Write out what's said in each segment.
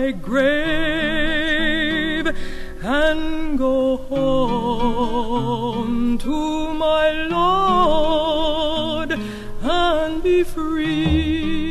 my grave and go home to my Lord and be free.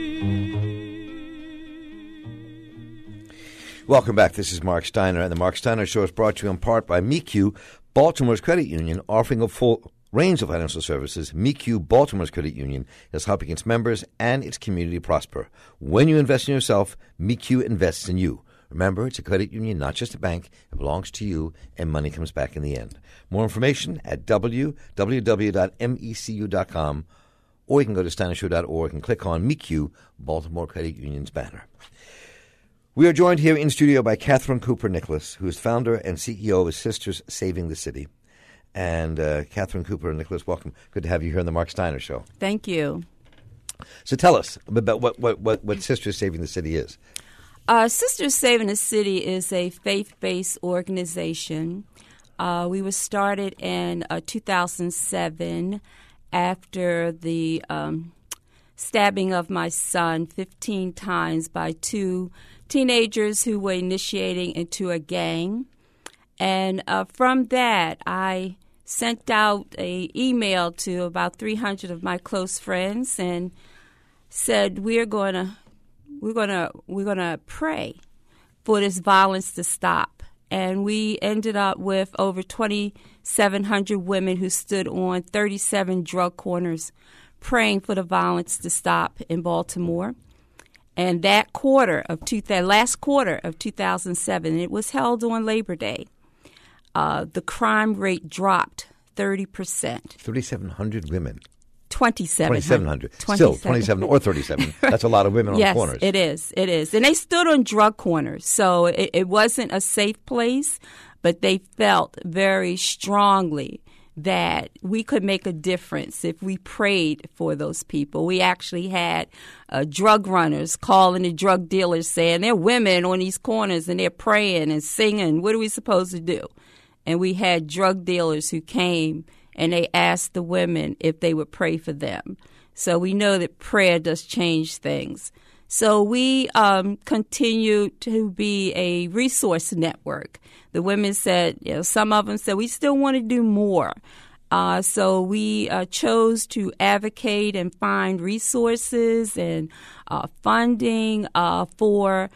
Welcome back. This is Mark Steiner, and the Mark Steiner Show is brought to you in part by MECU, Baltimore's credit union, offering a full range of financial services. MECU, Baltimore's credit union, is helping its members and its community prosper. When you invest in yourself, MECU invests in you. Remember, it's a credit union, not just a bank. It belongs to you, and money comes back in the end. More information at www.mecu.com, or you can go to steinershow.org and click on MECU, Baltimore Credit Union's banner. We are joined here in studio by Catherine Cooper Nicholas, who is founder and CEO of Sisters Saving the City. And Catherine Cooper Nicholas, welcome. Good to have you here on the Mark Steiner Show. Thank you. So tell us about what Sisters Saving the City is. Sisters Saving the City is a faith-based organization. We were started in 2007 after the stabbing of my son 15 times by two teenagers who were initiating into a gang. And from that, I sent out an email to about 300 of my close friends and said, we're gonna pray for this violence to stop. And we ended up with over 2,700 women who stood on 37 drug corners praying for the violence to stop in Baltimore. And that last quarter of 2007, it was held on Labor Day, the crime rate dropped 30%. 3,700 women. 2,700. Still, 27 or 37. That's a lot of women on the corners. Yes, it is. And they stood on drug corners, so it wasn't a safe place, but they felt very strongly that we could make a difference if we prayed for those people. We actually had drug runners calling the drug dealers saying, there are women on these corners and they're praying and singing. What are we supposed to do? And we had drug dealers who came and they asked the women if they would pray for them. So we know that prayer does change things. So we continue to be a resource network. The women said, some of them said, we still want to do more. So we chose to advocate and find resources and funding for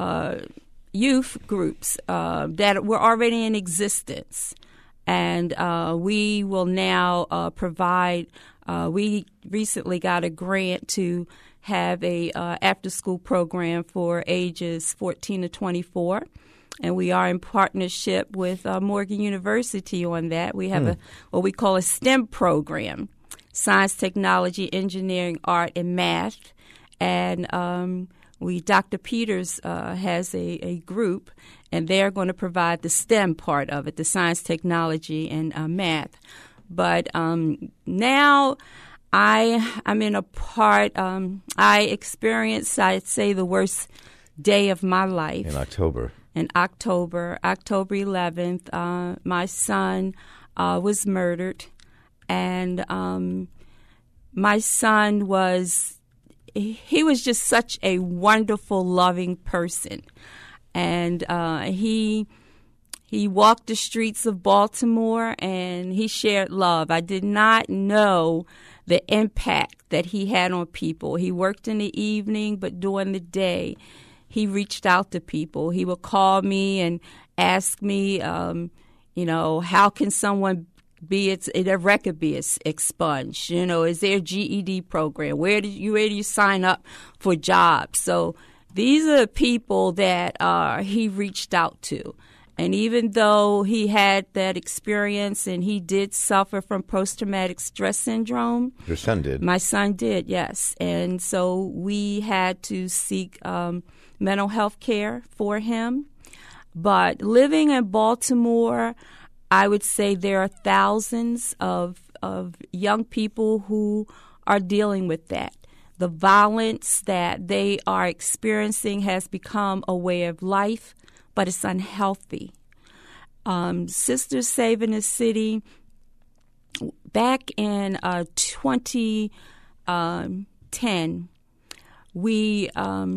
youth groups that were already in existence. And we will now provide, we recently got a grant to have a after-school program for ages 14 to 24. And we are in partnership with Morgan University on that. We have what we call a STEM program, science, technology, engineering, art, and math. And Dr. Peters has a group, and they're going to provide the STEM part of it, the science, technology, and math. But now I'm in a part, I experienced, I'd say, the worst day of my life. In October. October 11th, my son was murdered. And my son was just such a wonderful, loving person. And he walked the streets of Baltimore and he shared love. I did not know the impact that he had on people. He worked in the evening, but during the day, he reached out to people. He would call me and ask me, how can someone their record be expunged? Is there a GED program? Where do you sign up for jobs? So these are the people that he reached out to. And even though he had that experience and he did suffer from post-traumatic stress syndrome. Your son did? My son did, yes. And so we had to seek mental health care for him. But living in Baltimore, I would say there are thousands of young people who are dealing with that. The violence that they are experiencing has become a way of life, but it's unhealthy. Sisters Saving the City, back in 2010, we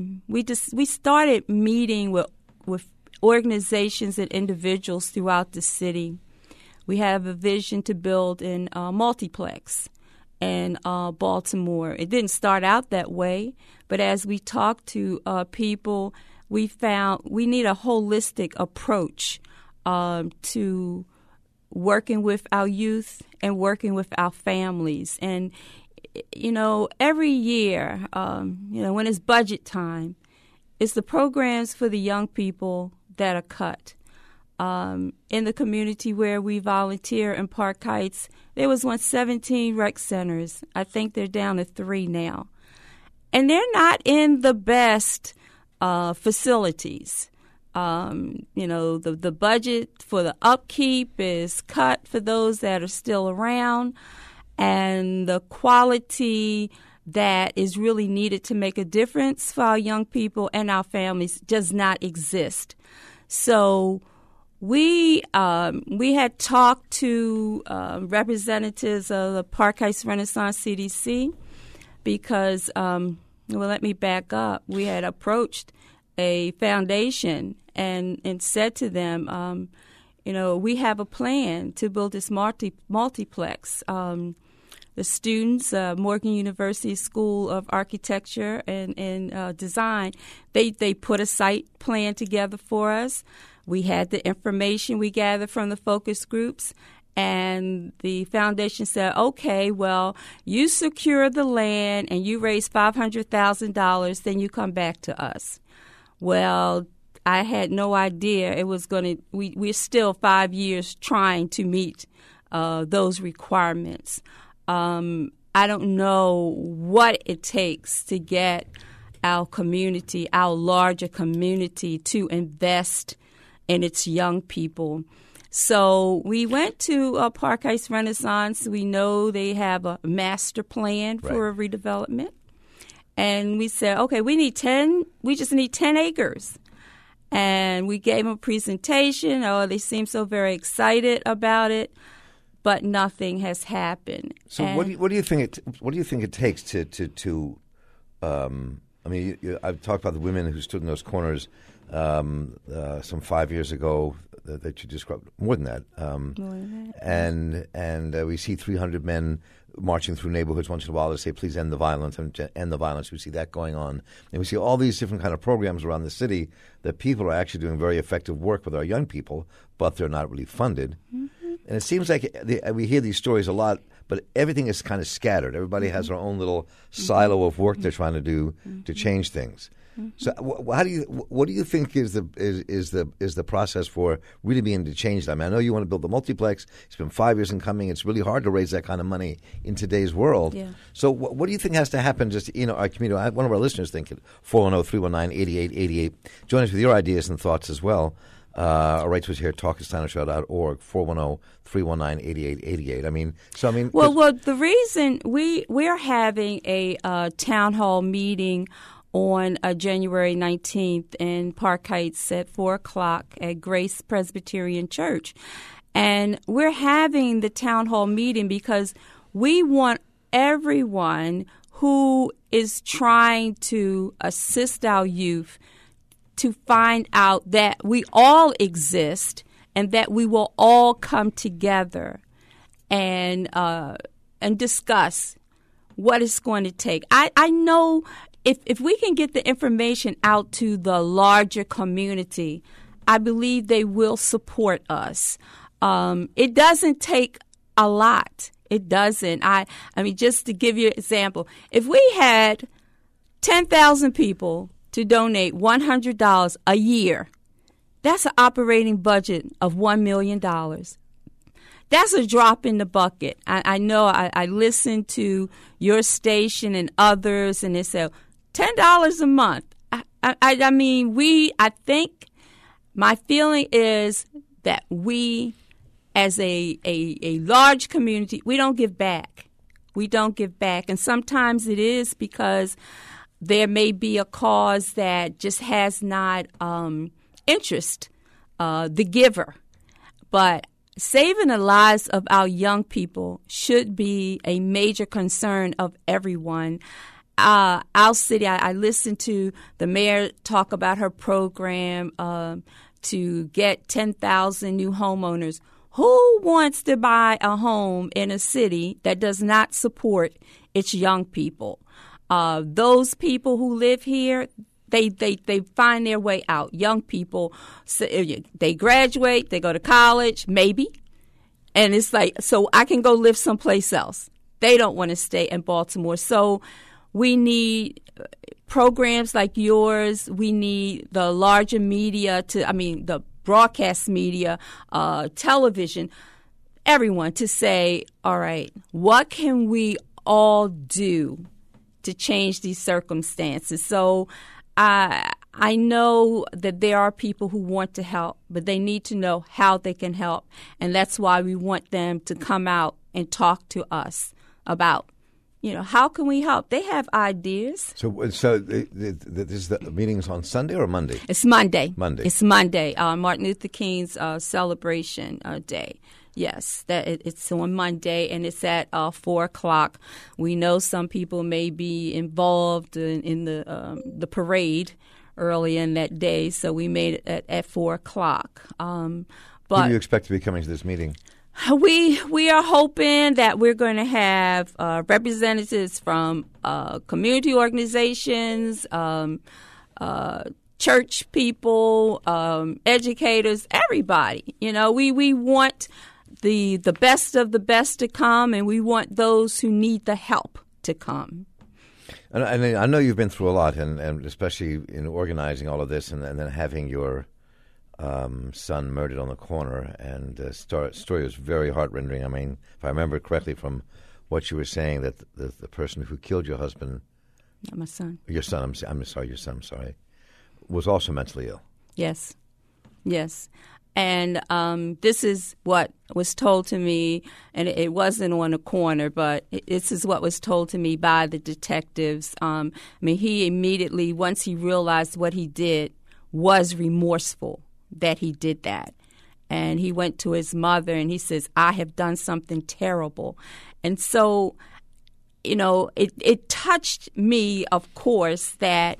started meeting with organizations and individuals throughout the city. We have a vision to build a multiplex in Baltimore. It didn't start out that way, but as we talked to people, we found we need a holistic approach to working with our youth and working with our families. And, every year, when it's budget time, it's the programs for the young people that are cut. In the community where we volunteer in Park Heights, there was once 17 rec centers. I think they're down to 3 now. And they're not in the best facilities. The budget for the upkeep is cut for those that are still around, and the quality that is really needed to make a difference for our young people and our families does not exist. So we had talked to representatives of the Park Heights Renaissance CDC because, let me back up. We had approached a foundation and said to them, we have a plan to build this multiplex. The students, Morgan University School of Architecture and Design, they put a site plan together for us. We had the information we gathered from the focus groups, and the foundation said, okay, well, you secure the land and you raise $500,000, then you come back to us. Well, I had no idea it was going to, we're still 5 years trying to meet those requirements. I don't know what it takes to get our community, our larger community, to invest in its young people. So we went to Park Heights Renaissance. We know they have a master plan for a redevelopment. And we said, okay, we just need 10 acres. And we gave them a presentation. Oh, they seemed so very excited about it. But nothing has happened. So what do you think it takes to I've talked about the women who stood in those corners some 5 years ago that you described, more than that. And we see 300 men marching through neighborhoods once in a while to say, please end the violence, and end the violence. We see that going on. And we see all these different kind of programs around the city that people are actually doing very effective work with our young people, but they're not really funded. Mm-hmm. And it seems like we hear these stories a lot, but everything is kind of scattered. Everybody has their own little silo of work they're trying to do to change things. So, what do you think is the process for really beginning to change that? I mean, I know you want to build the multiplex. It's been 5 years in coming. It's really hard to raise that kind of money in today's world. Yeah. So, what do you think has to happen? Just our community. One of our listeners think it 410-319-8888. Join us with your ideas and thoughts as well. Our right was here at talkingsteinershow.org, 410-319-8888. Well, the reason we're having a town hall meeting on January 19th in Park Heights at 4 o'clock at Grace Presbyterian Church. And we're having the town hall meeting because we want everyone who is trying to assist our youth to find out that we all exist and that we will all come together and discuss what it's going to take. I know if we can get the information out to the larger community, I believe they will support us. It doesn't take a lot. It doesn't. I mean, just to give you an example, if we had 10,000 people to donate $100 a year, that's an operating budget of $1 million. That's a drop in the bucket. I know I listened to your station and others, and they said $10 a month. I think my feeling is that we, as a large community, we don't give back. We don't give back. And sometimes it is because there may be a cause that just has not interest the giver. But saving the lives of our young people should be a major concern of everyone. our city, I listened to the mayor talk about her program to get 10,000 new homeowners. Who wants to buy a home in a city that does not support its young people? Those people who live here, they find their way out. Young people, they graduate, they go to college, maybe, and it's like, so I can go live someplace else. They don't want to stay in Baltimore. So we need programs like yours. We need the larger media the broadcast media, television, everyone to say, all right, what can we all do to change these circumstances? So I know that there are people who want to help, but they need to know how they can help. And that's why we want them to come out and talk to us about, how can we help? They have ideas. So the meeting's on Sunday or Monday? It's Monday. It's Monday, Martin Luther King's celebration day. Yes, it's on Monday, and it's at 4 o'clock. We know some people may be involved in the parade early in that day, so we made it at 4 o'clock. Who do you expect to be coming to this meeting? We are hoping that we're going to have representatives from community organizations, church people, educators, everybody. We want the best of the best to come, and we want those who need the help to come. And I know you've been through a lot, and especially in organizing all of this, and then having your son murdered on the corner, and the story was very heart-rending. I mean, if I remember correctly from what you were saying, that the person who killed your husband, not my son, your son, I'm sorry, was also mentally ill. Yes. And this is what was told to me, and it wasn't on a corner, but this is what was told to me by the detectives. He immediately, once he realized what he did, was remorseful that he did that. And he went to his mother and he says, I have done something terrible. And so, it touched me, of course, that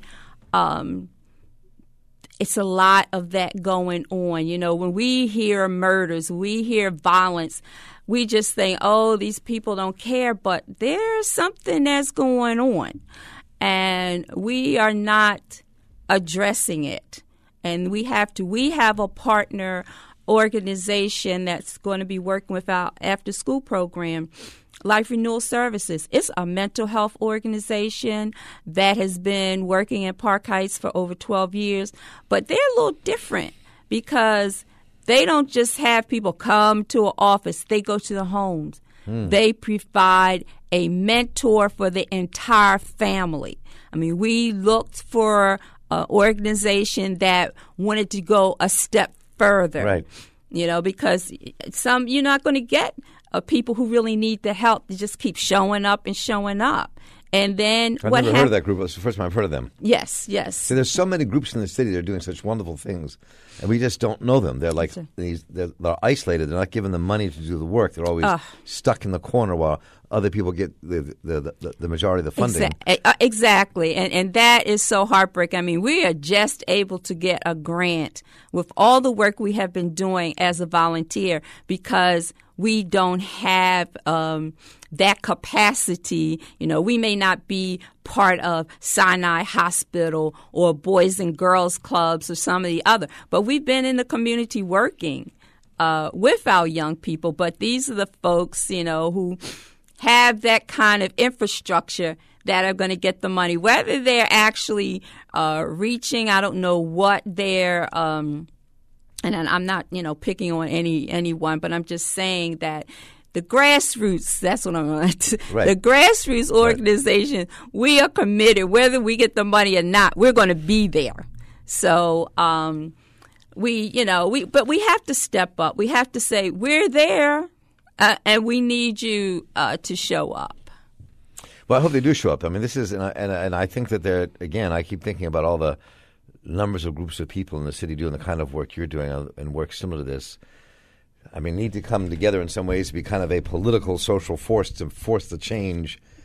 it's a lot of that going on. When we hear murders, we hear violence, we just think, oh, these people don't care. But there's something that's going on, and we are not addressing it. And we have a partner organization that's going to be working with our after-school program, Life Renewal Services. It's a mental health organization that has been working in Park Heights for over 12 years. But they're a little different because they don't just have people come to an office. They go to the homes. They provide a mentor for the entire family. We looked for an organization that wanted to go a step further. Right. Because you're not going to get people who really need the help to just keep showing up. And then I've never heard of that group. It's the first time I've heard of them. Yes. So there's so many groups in the city that are doing such wonderful things, and we just don't know them. They're like they're isolated. They're not given the money to do the work. They're always stuck in the corner while other people get the majority of the funding. Exactly. And that is so heartbreaking. We are just able to get a grant with all the work we have been doing as a volunteer because we don't have that capacity. We may not be part of Sinai Hospital or Boys and Girls Clubs or some of the other, but we've been in the community working with our young people. But these are the folks, who have that kind of infrastructure that are going to get the money, whether they're actually reaching. I don't know what they're. And I'm not, picking on anyone, but I'm just saying that the grassroots, that's what I'm going to right. The grassroots organization, right. We are committed, whether we get the money or not, we're going to be there. So but we have to step up. We have to say, we're there, and we need you to show up. Well, I hope they do show up. This is, and I think that they're, again, I keep thinking about all the numbers of groups of people in the city doing the kind of work you're doing and work similar to this. Need to come together in some ways to be kind of a political, social force to force the change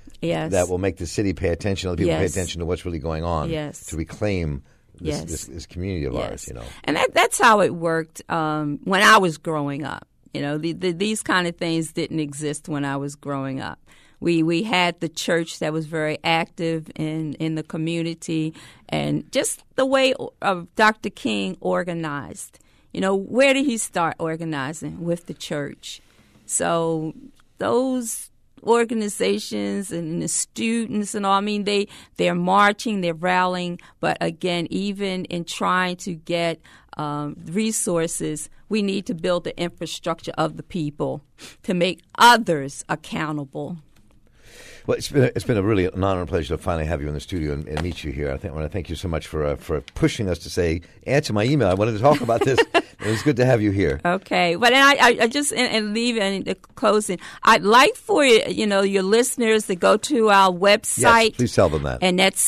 Yes. that will make the city pay attention, other people pay Yes. attention to what's really going on, Yes. to reclaim this, Yes. this community of ours, Yes. And that's how it worked when I was growing up. These kind of things didn't exist when I was growing up. We had the church that was very active in the community, and just the way Dr. King organized. Where did he start organizing? With the church. So those organizations and the students and all, they're marching, they're rallying, but again, even in trying to get resources, we need to build the infrastructure of the people to make others accountable. Well, it's been a really an honor and pleasure to finally have you in the studio and meet you here. I want to thank you so much for pushing us to say, answer my email. I wanted to talk about this. It was good to have you here. Okay. But I just, and leave in the closing, I'd like for your listeners to go to our website. Yes, please tell them that. And that's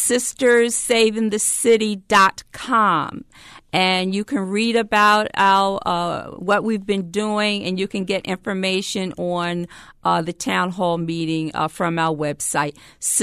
sisterssavingthecity.com. And you can read about our what we've been doing, and you can get information on the town hall meeting from our website,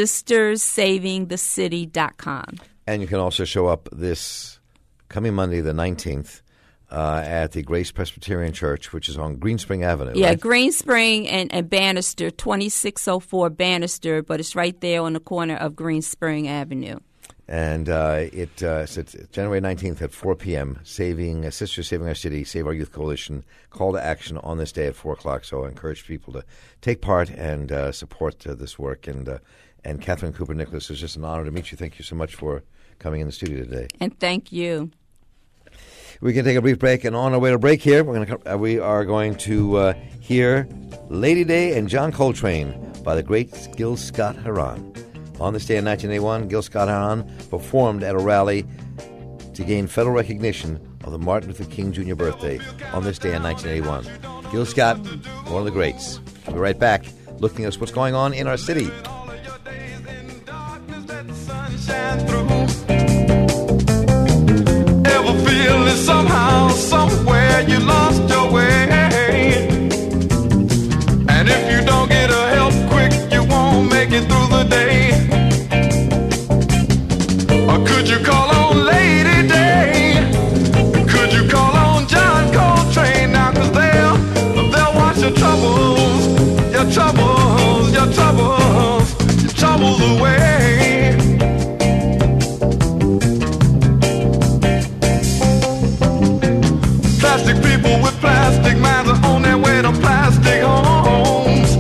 sisterssavingthecity.com. And you can also show up this coming Monday, the 19th, at the Grace Presbyterian Church, which is on Green Spring Avenue. Yeah, right? Green Spring and Bannister, 2604 Bannister, but it's right there on the corner of Green Spring Avenue. And it's January 19th at 4 p.m., Sisters Saving Our City, Save Our Youth Coalition, call to action on this day at 4 o'clock. So I encourage people to take part and support this work. And Catherine Cooper Nicholas, it's just an honor to meet you. Thank you so much for coming in the studio today. And thank you. We can take a brief break, and on our way to break here, we are going to hear Lady Day and John Coltrane by the great Gil Scott-Heron. On this day in 1981, Gil Scott-Heron performed at a rally to gain federal recognition of the Martin Luther King Jr. birthday on this day in 1981. Gil Scott, one of the greats. We'll be right back, looking at what's going on in our city. Ever feel that somehow, somewhere you lost your way? And if you don't get a help quick, you won't make it through the day. Or could you call on Lady Day? Could you call on John Coltrane now? 'Cause they'll wash your troubles, your troubles, your troubles, your troubles away. Plastic people with plastic minds are on their way to plastic homes.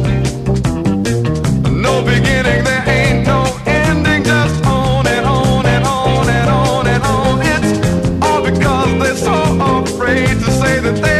No beginning, there ain't no ending, just on and on and on and on and on. It's all because they're so afraid to say that they